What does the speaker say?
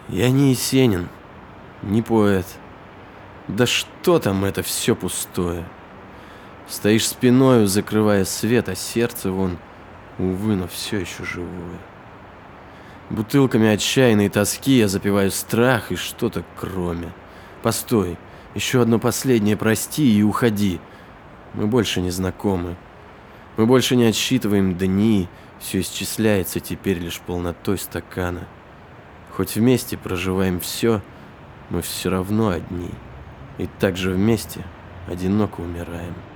Я не Есенин, не поэт. Да что там, это все пустое. Стоишь спиною, закрывая свет, а сердце вон, увы, но все еще живое. Бутылками отчаянной тоски я запиваю страх и что-то кроме. Постой, еще одно последнее прости и уходи. Мы больше не знакомы. Мы больше не отсчитываем дни, все исчисляется теперь лишь полнотой стакана. Хоть вместе проживаем все, мы все равно одни. И также вместе одиноко умираем.